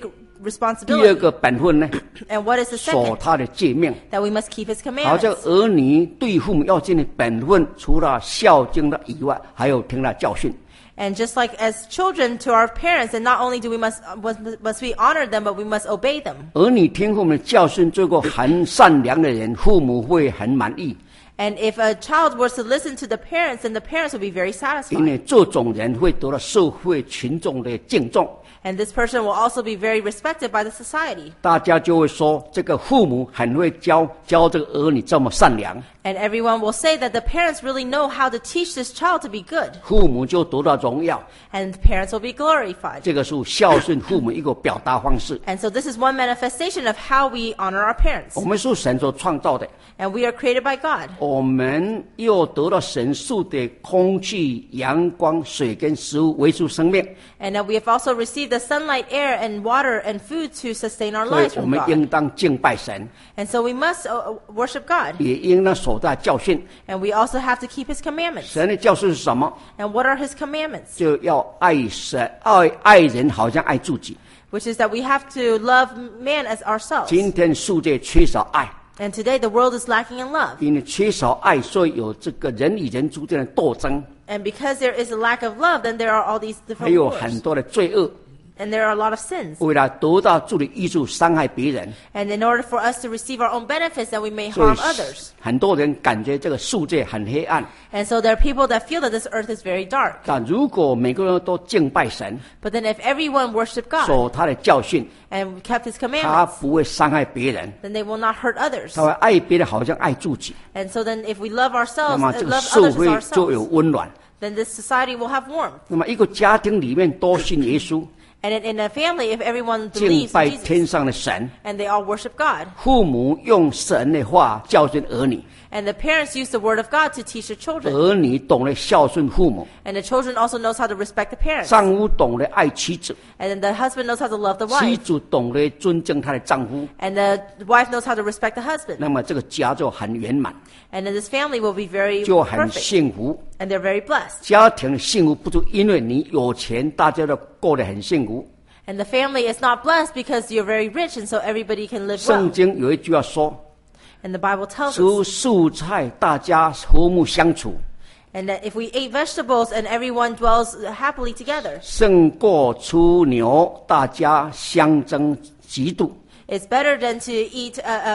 第二 responsibility. 个本分呢， And what is the 守 second? 他的诫命。 That we must keep his 好，这 commandments. 个儿女对父母要尽的本分，除了孝敬的以外，还有听他教训。 And just like as children to our parents, and not only do we must we honor them, but we must obey them. 儿女听父母的教训，做个很善良的人，父母会很满意。 And if a child was to listen to the parents, then the parents would be very 因 satisfied. 为这种人会得到社会群众的敬重， And this person will also be very respected by the society. 大家就会说这个父母很会教这个儿女这么善良， And everyone will say that the parents really know how to teach this child to be good. 父母就得到荣耀。 And the parents will be glorified. 这个是孝顺父母一个表达方式。 And so this is one manifestation of how we honor our parents. 我们是神所创造的， And we are created by God. 我们又得到神赐的空气、阳光、水跟食物维持生命， And we have also received the sunlight, air, and water and food to sustain our 所以 lives 我 from 们 God. 应当敬拜神， And so we must worship God. 也应当守他的教训。 And we also have to keep his commandments. 神的教训是什么？ And what are his commandments? 就要爱神、爱人，好像爱自己。 Which is that we have to love man as ourselves. 今天世界缺少爱， And today the world is lacking in love. 因为缺少爱，所以有这个人与人之间的斗争， And because there is a lack of love, then there are all these 还 different 有 wars. 很多的罪恶。 And there are a lot of sins. 为了得到自己的益处，伤害别人， And in order for us to receive our own benefits, that we may 所以 harm others. 很多人感觉这个世界很黑暗。 And so there are people that feel that this earth is very dark. 但如果每个人都敬拜神， But then if everyone worshiped God 守他的教训， and kept his 他 commandments, 不会伤害别人， then they will not hurt others. 他会爱别人，好像爱自己。 And so then if we love 那 ourselves, 么这个 love 社 others 会 as 就有 ourselves, 温暖。 then this society will have warmth. 那么一个家庭里面都信耶稣， And in a family, if everyone 敬 believes 拜 in 天 Jesus 上的神， and they all worship God, 父母用神的话教训儿女， and the parents use the word of God to teach the children, 儿女懂得孝顺父母， and the children also knows how to respect the parents, 丈夫懂得爱妻子， and then the husband knows how to love the 妻 wife, 子懂得尊敬她的丈夫， and the wife knows how to respect the husband. 那么这个家就很圆满， And then this family will be very 就很 perfect, 幸福。 and they're very blessed. 家庭的幸福不是因为你有钱，大家都过得很幸福。 And the family is not blessed because you're very rich, and so everybody can live 圣 well. 经有一句话说： And the Bible tells 吃 us, 素菜，大家和睦相处， and that if we ate vegetables and everyone dwells happily together, 胜过吃牛，大家相争嫉妒。 it's better than to eat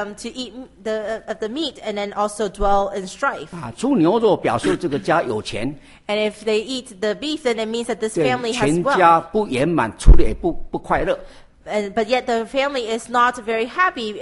the meat and then also dwell in strife. 啊，吃牛肉表示这个家有钱， And if they eat the beef, then it means that this 对 family has 全 wealth. 家不圆满，处的也不快乐。 But yet the family is not very happy,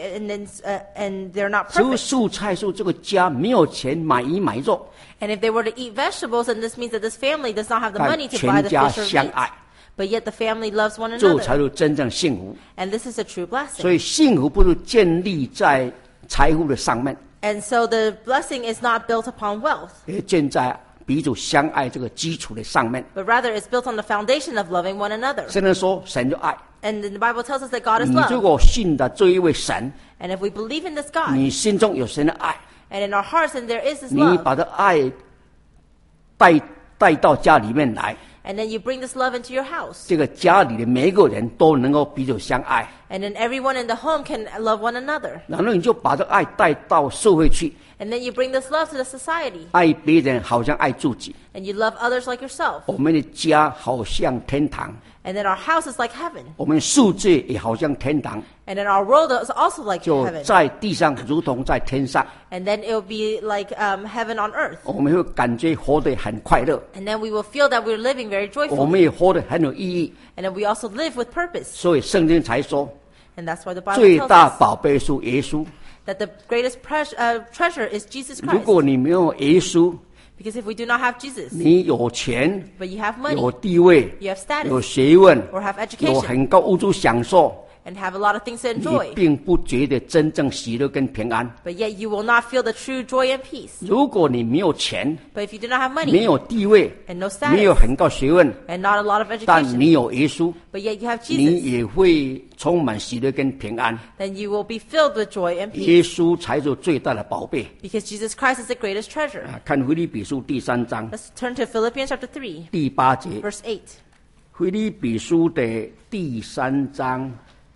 and they're not 吃 perfect. 素菜是这个家没有钱买鱼买肉， And if they were to eat vegetables, then this means that this family does not have the 但 money to buy 全 the 家 fish or 相 meat. 爱， But yet the family loves one 这才 another. 是真正幸福。 And this is a true 所 blessing. 以幸福不是建立在财富的上面， And so the blessing is not built upon wealth, 也建在彼此相爱这个基础的上面。 but rather it's built on the foundation of loving one another. 圣经说神就爱， And the Bible tells us that God is 你如 love. 果信的这一位神， And if we believe in this God, 你心中有神的爱， and in our hearts and there is this 你 love, 把这爱带到家里面来， and then you bring this love into your house, 这个家里的每一个人都能够彼此相爱， and then everyone in the home can love one another. 然后你就把这爱带到社会去， And then you bring this love to the society, 爱别人好像爱自己。 and you love others like yourself. 我们的家好像天堂， And then our house is like heaven. 我们世界也好像天堂， And then our world is also like 就 heaven. 在地上如同在天上。 And then it will be like heaven on earth. 我们会感觉活得很快乐， And then we will feel that we're living very 我们 joyfully. 也活得很有意义。 And then we also live with purpose. 所以圣经才说， And that's why the Bible 最 tells 大 us 宝贝是耶稣。 that the greatest treasure is Jesus 如 Christ. 果你没有耶稣， Because if we do not have Jesus, 你有钱、 but you have 有 money, 地位、 you have status, 有学问、 or have 有 education, 很高物质享受， and have a lot of things to 你 enjoy, 并不觉得真正喜乐跟平安。 but yet you will not feel the true joy and peace. 如果你没有钱、 But if you do not have 没 money, 有地位、 and no 没有 status, 很高学问， and not a lot of 但 education, 你有耶稣， but yet you have 你 Jesus, 也会充满喜乐跟平安。 then you will be filled with joy and peace. 耶稣才是最大的宝贝。 Because Jesus Christ is the greatest treasure. 看腓立比书第3章 Let's turn to Philippians chapter 3, 第8节， verse 8. 腓立比书的第3章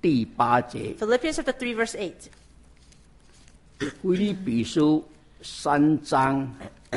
第8节， Philippians chapter 3, verse 8. 腓立比书3章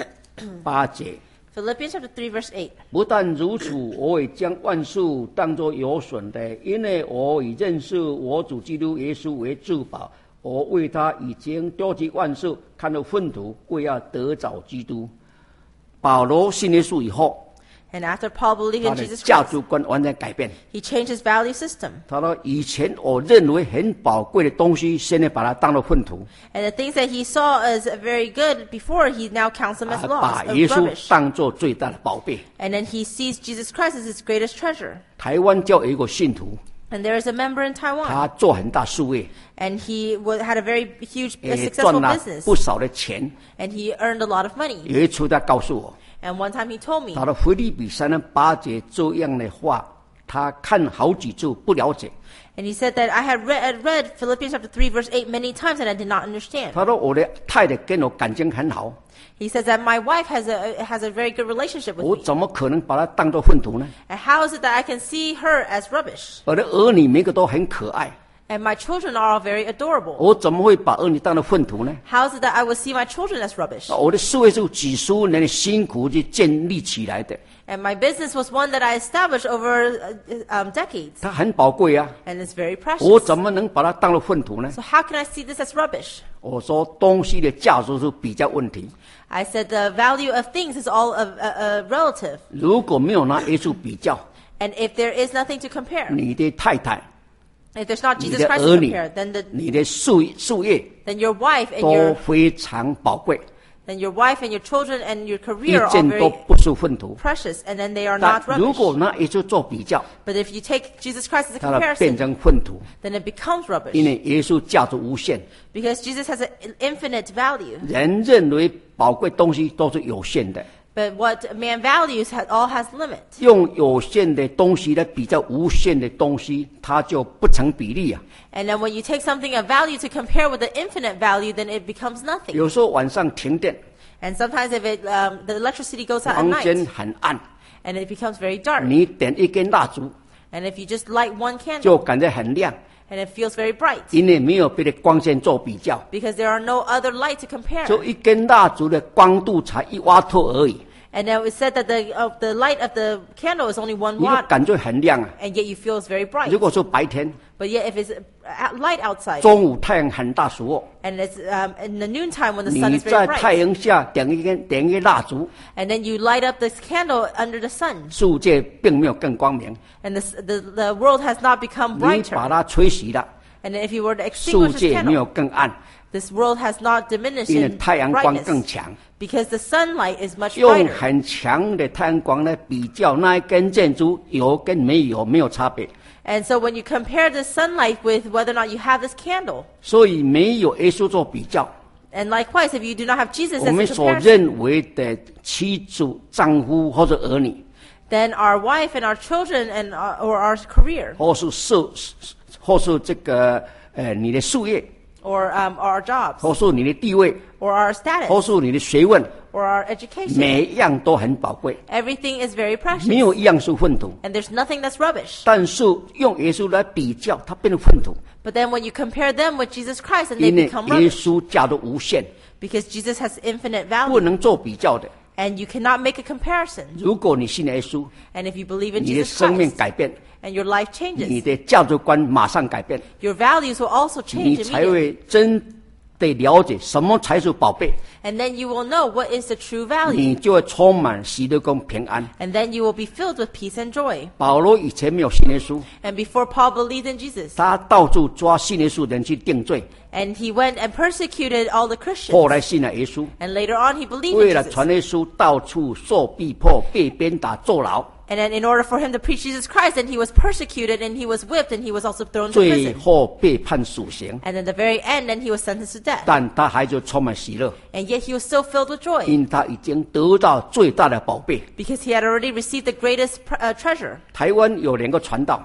8节。 Philippians chapter 3, verse 8. 不但如此，我也将万事当作有损的，因为我已认识我主基督耶稣为至宝。我为他已经丢弃万事，看作粪土，为要得着基督。保罗信耶稣以后， And after Paul believed 他 in 的 Jesus 价 Christ, 值观完全改变。 he changed his value system. 他说：“以前我认为很宝贵的东西，现在把它当作粪土， And the things that he saw as very good before, he now counts them as 把 loss, 耶 as 稣 rubbish. 当作最大的宝贝。” And then he sees Jesus Christ as his greatest treasure. 台湾教有一个信徒， And there is a member in Taiwan, 他做很大事业， and he had a very huge, 也 successful 赚了 business, 不少的钱。 and he earned a lot of money. 有一次他告诉我， And one time he told me, 他的腓立比3章8节这样的话，他看好几次不了解。 and he said that I had read Philippians chapter 3, verse 8 many times, and I did not understand. 他说我的太太跟我感情很好， He says that my wife has a very good relationship 我 with me. 怎么可能把它当作粪土呢？ And how is it that I can see her as rubbish? 我的儿女每个都很可爱， And my children are all very adorable. 我怎么会把儿女当作粪土呢？ How is it that I would see my children as rubbish? 我的事业是几十年的辛苦去建立起来的， And my business was one that I established over decades. 它很宝贵啊， And it's very 我 precious. 怎么能把它当作粪土呢？ So how can I see this as rubbish? 我说东西的价值是比较问题， I said the value of things is all relative. 如果没有拿耶稣比较， And if there is nothing to compare, 你的太太、 if there's not 你 Jesus 的 Christ 儿 to 女 compare, then 你的事业 your wife and 都非常宝贵， your children and your 一 career are 件 all 都 very 不是粪土。 precious, and then they are 但 not 如果 rubbish. 拿耶稣做比较， But if you take Jesus Christ as a 它变 comparison, 成粪土， then it becomes 因 rubbish. 为耶稣价值无限。 Because Jesus has an infinite value. 人认为宝贵东西都是有限的， But what man values all has limit. 用有限的东西来比较无限的东西，它就不成比例啊。 And then when you take something of value to compare with the infinite value, then it becomes nothing. 有时候晚上停电， And sometimes if the electricity goes out at 房间 night, 很暗， and it becomes very dark, 你点一根蜡烛 and if you just light one candle, 就感觉很亮， and it feels very bright, 因为没有别的光线做比较， because there are no other light to compare. 就一根蜡烛的光度才1瓦特而已， And now it said that the light of the candle is only 1 你就 watt, 感觉很亮啊。 and yet you feel it's very bright. 如果是白天， But yet if it's light outside, 中午太阳很大时候， and it's in the noontime when the sun 你 is very 在太 bright, 阳下点一根蜡烛， and then you light up this candle under the sun, 世界并没有更光明。 and the world has not become 你 brighter. 把它吹熄了， And then if you were to 世 extinguish this 界没有 candle, 更暗， this world has not diminished 因为 in 太阳光 brightness, 更强。 because the sunlight is much 用 brighter. 很强的太阳光来比较那一根建筑有跟没有差别， And so when you compare the sunlight with whether or not you have this candle, 所以没有耶稣做比较， and likewise, if you do not have Jesus 我 as 们 a 所 comparison, 认为的妻子、丈夫或者儿女， then our wife and our children and or our career 或是这个你的事业， or our jobs 或是你的地位， or our status 或是你的学问， or our education, 每一样都很宝贵， everything is very 没 precious. 有一样是粪土。 And there's nothing that's rubbish. 但是用耶稣来比较，它变成粪土， But then when you compare them with Jesus Christ, and they 因为 become 耶 rubbish, 稣价值无限， because Jesus has infinite 不 value, 能做比较的。 and you cannot make a comparison. 如果你信耶稣， And if you believe in 你的 Jesus 生命 Christ, 改变， and your life 你 changes, 的价值观马上改变， your values will also 你 change 才 immediately. 会真的了解什么才是宝贝， And then you will know what is the true value. 你就会充满喜乐跟平安。 And then you will be filled with peace and joy. 保罗以前没有信耶稣， And before Paul believed in Jesus, 他到处抓信耶稣的人去定罪， and he went and persecuted all the 后 Christians. 来信了耶稣， And later on, he believed 为 in 了 Jesus. 传耶稣，到处受逼迫、被鞭打、坐牢， And then in order for him to preach Jesus Christ, and he was persecuted, and he was whipped, and he was also thrown to 最 prison. 后被判死刑， And in the very end, then he was sentenced to death. 但他还是充满喜乐， And yet he was still filled with joy, 因他已经得到最大的宝贝。 because he had already received the greatest treasure. 台湾有2个传道，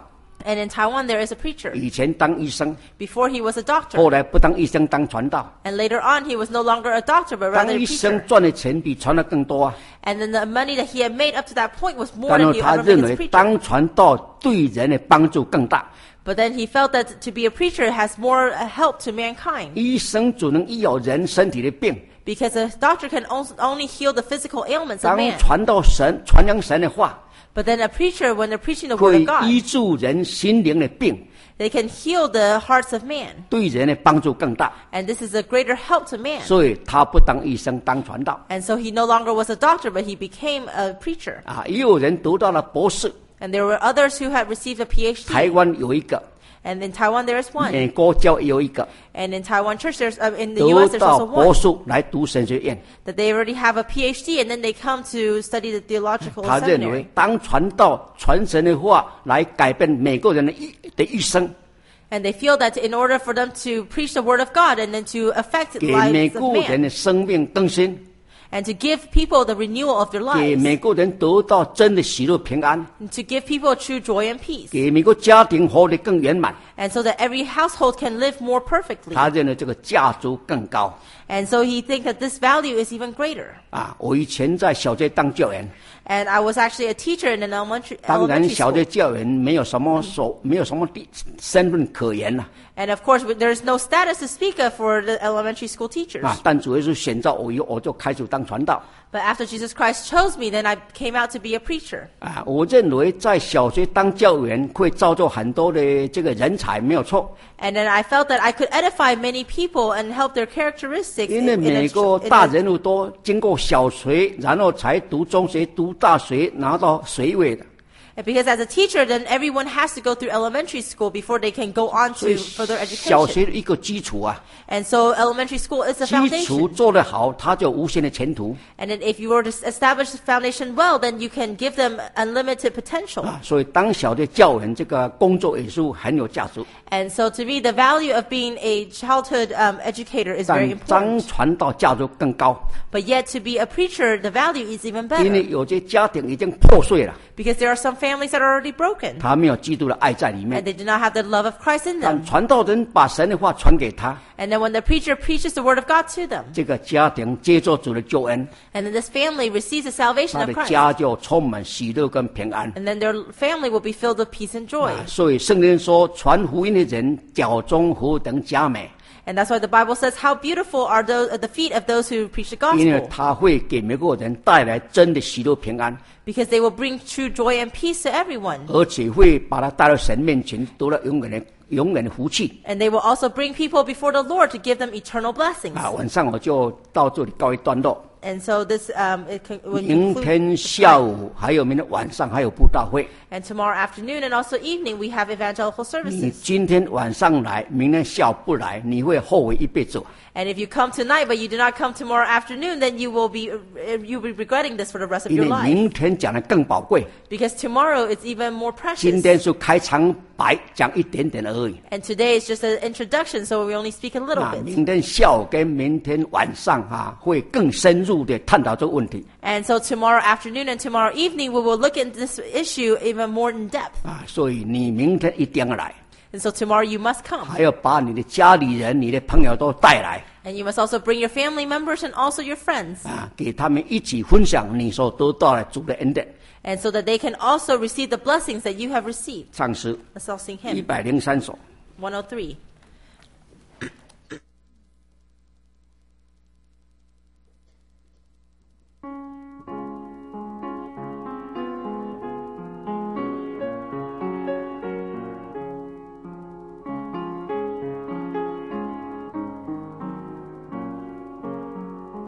And in Taiwan, there is a preacher. 以前当医生， Before he was a doctor. 后来不当医生当传道。 And later on, he was no longer a doctor, but 当 rather a 医生 preacher. 赚的钱比传道更多啊。 And then the money that he had made up to that point was more 然 than 后 he 他 ever made 认 as 为 a preacher. 当传道对人的帮助更大。 But then he felt that to be a preacher has more help to mankind. 医生只能医好人身体的病， Because a doctor can only heal the physical ailments of 当 man. 传道神、传扬神的话， But then a preacher, when they're preaching the word 会 of 医 God, 治人心灵的病， they can heal the hearts of man. 对人的帮助更大。 And this is a greater help to man. 所以他不当医生，当传道 And so he no longer was a doctor, but he became a preacher. 啊。也有人读到了博士， And there were others who had received a 台 PhD. 湾有一个， And in Taiwan, there is one. 美国教也有一个， And in Taiwan church, in the 得 U.S., there's 到 also 博 one. 士来读神学院。 That they already have a PhD, and then they come to study the theological 他认为 seminary. 当传道、传神的话来改变每个人的一生， And they feel that in order for them to preach the word of God and then to affect 给每 lives 个 of 人 man, 的生命更新， and to give people the renewal of their 给 lives, 每个人得到真的喜乐平安， and to give people true joy and peace, 给每个家庭活得更圆满。 and so that every household can live more perfectly. 他认为这个价值更高 And so he thinks that this value is even greater. 啊！我以前在小学当教员， And I was actually a teacher in an 当然 elementary 小学 school. 教员没有什么身份可言了 And of course, there's no status to speak of for the elementary school teachers. 啊！但主要是选召我以后，我就开始当传道 But after Jesus Christ chose me, then I came out to be a preacher. 啊！我认为在小学当教员会造就很多的这个人才，没有错。 And then I felt that I could edify many people and help their characteristics 因为 in 每 a, 个 in 大 a 人物都经过小学，然后才读中学、读大学，拿到学位的。 because as a teacher, then everyone has to go through elementary school before they can go on 所以 to further 小 education. 学一个基础啊， And so elementary school is the 基础 foundation. 做得好，他就有无限的前途 And then if you were to establish the foundation well, then you can give them unlimited potential. 啊。所以当小学教员这个工作也是很有价值。 And so to me, the value of being a childhood educator is very 但当 important. 传道价值更高， But yet to be a preacher, the value is even 因为 better. 有些家庭已经破碎了， Because there are some families that are already broken. 他没有基督的爱在里 And 面。 they do not have the love of Christ in them. 但传道人把神的话传给他， And then when the preacher preaches the word of God to them, 这个家庭接受主的救恩， and then this family receives the salvation 他 of 的 Christ, 家就充满喜乐跟平安。 and then their family will be filled with peace and joy. 所以圣经说，传福音的人脚中何等佳美， And that's why the Bible says, how beautiful are the feet of those who preach the 因为 gospel, 他会给每个人带来真的喜乐平安， because they will bring true joy and peace to everyone. 而且会把他带到神面前，得到永远的福气。 And they will also bring people before the Lord to give them eternal blessings. 啊，晚上我就到这里告一段落。 And so this will 明 conclude 天 the 下 time. 午还有明天晚上还有布道会。 And tomorrow afternoon and also evening, we have evangelical 你 services. 今天晚上来，明天下午不来，你会后悔一辈子。 And if you come tonight, but you do not come tomorrow afternoon, then you'll be regretting this for the rest of 因 your 为 life. 明天讲的更宝贵， Because tomorrow is even more 今 precious. 天是开场白，讲一点点而已。 And today is just an introduction, so we only speak a little 那 bit. 明天下午跟明天晚上会更深入的探讨这个问题 And so tomorrow afternoon and tomorrow evening, we will look at this issue even more in depth. 所以你明天一定要来， And so tomorrow you must come. 还要把你的家里人、你的朋友都带来 And you must also bring your family members and also your friends. 给他们一起分享你所得到的主的恩典。 And so that they can also receive the blessings that you have received. 唱诗 Let's all sing hymn 103首。 103.